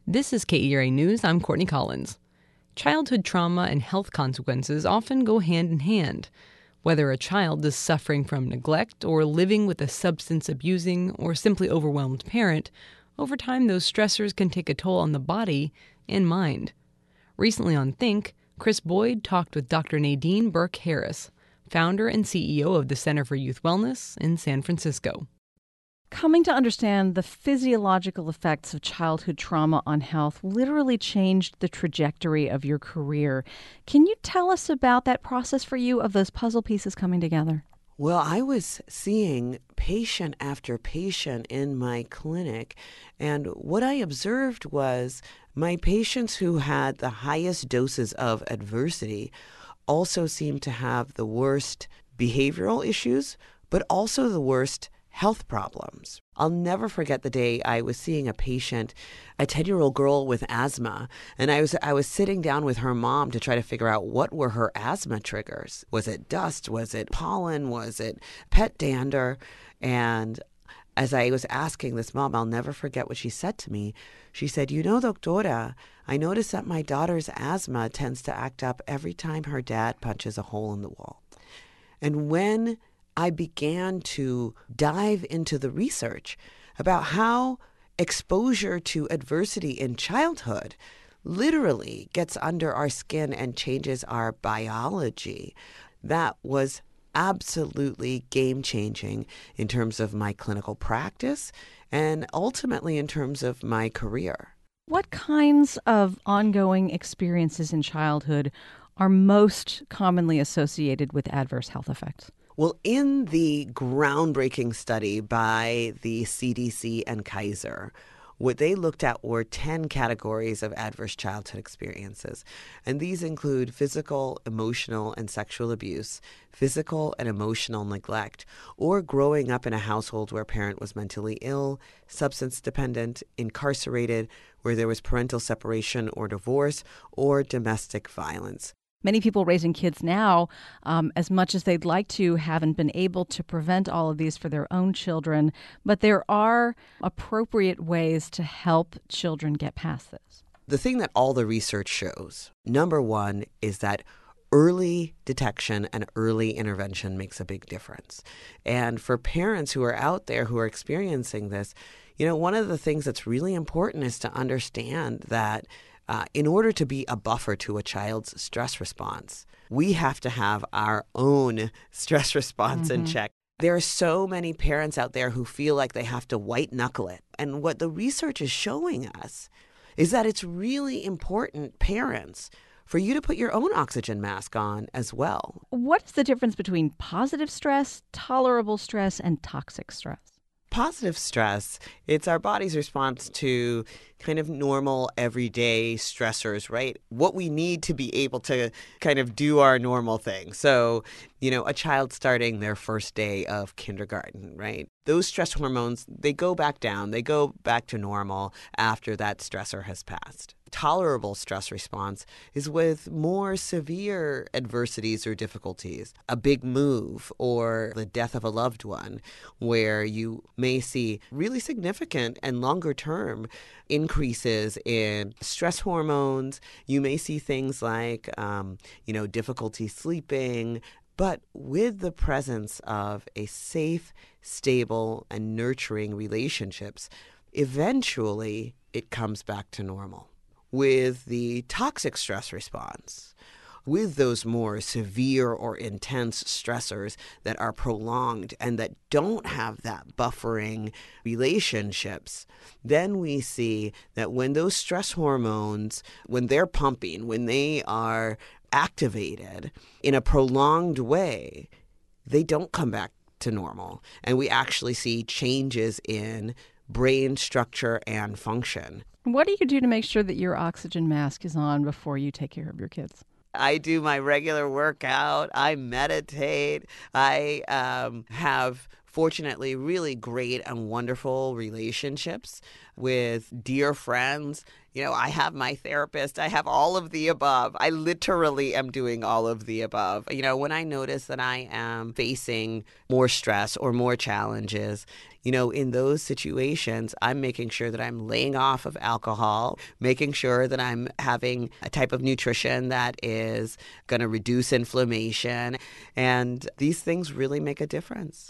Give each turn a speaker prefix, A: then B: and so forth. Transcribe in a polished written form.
A: This is KERA News. I'm Courtney Collins. Childhood trauma and health consequences often go hand in hand. Whether a child is suffering from neglect or living with a substance abusing or simply overwhelmed parent, over time those stressors can take a toll on the body and mind. Recently on Think, Chris Boyd talked with Dr. Nadine Burke Harris, founder and CEO of the Center for Youth Wellness in San Francisco.
B: Coming to understand the physiological effects of childhood trauma on health literally changed the trajectory of your career. Can you tell us about that process for you of those puzzle pieces coming together?
C: Well, I was seeing patient after patient in my clinic, and what I observed was my patients who had the highest doses of adversity also seemed to have the worst behavioral issues, but also the worst health problems. I'll never forget the day I was seeing a patient, a 10-year-old girl with asthma, and I was sitting down with her mom to try to figure out what were her asthma triggers. Was it dust? Was it pollen? Was it pet dander? And as I was asking this mom, I'll never forget what she said to me. She said, doctora, I noticed that my daughter's asthma tends to act up every time her dad punches a hole in the wall. And when I began to dive into the research about how exposure to adversity in childhood literally gets under our skin and changes our biology. That was absolutely game-changing in terms of my clinical practice and ultimately in terms of my career.
B: What kinds of ongoing experiences in childhood are most commonly associated with adverse health effects?
C: Well, in the groundbreaking study by the CDC and Kaiser, what they looked at were 10 categories of adverse childhood experiences. And these include physical, emotional, and sexual abuse, physical and emotional neglect, or growing up in a household where a parent was mentally ill, substance dependent, incarcerated, where there was parental separation or divorce, or domestic violence.
B: Many people raising kids now, as much as they'd like to, haven't been able to prevent all of these for their own children. But there are appropriate ways to help children get past this.
C: The thing that all the research shows, number one, is that early detection and early intervention makes a big difference. And for parents who are out there who are experiencing this, one of the things that's really important is to understand that in order to be a buffer to a child's stress response, we have to have our own stress response in check. There are so many parents out there who feel like they have to white knuckle it. And what the research is showing us is that it's really important, parents, for you to put your own oxygen mask on as well.
B: What's the difference between positive stress, tolerable stress, and toxic stress?
C: Positive stress, it's our body's response to kind of normal everyday stressors, right? What we need to be able to kind of do our normal thing. So, a child starting their first day of kindergarten, right? Those stress hormones, they go back down, they go back to normal after that stressor has passed. Tolerable stress response is with more severe adversities or difficulties, a big move or the death of a loved one, where you may see really significant and longer term increases in stress hormones. You may see things like, difficulty sleeping, but with the presence of a safe, stable, and nurturing relationships, eventually it comes back to normal. With the toxic stress response, with those more severe or intense stressors that are prolonged and that don't have that buffering relationships, then we see that when those stress hormones, when they're pumping, when they are activated in a prolonged way, they don't come back to normal. And we actually see changes in brain structure and function.
B: What do you do to make sure that your oxygen mask is on before you take care of your kids?
C: I do my regular workout. I meditate. I have fortunately really great and wonderful relationships with dear friends. I have my therapist. I have all of the above. I literally am doing all of the above. When I notice that I am facing more stress or more challenges, in those situations, I'm making sure that I'm laying off of alcohol, making sure that I'm having a type of nutrition that is going to reduce inflammation. And these things really make a difference.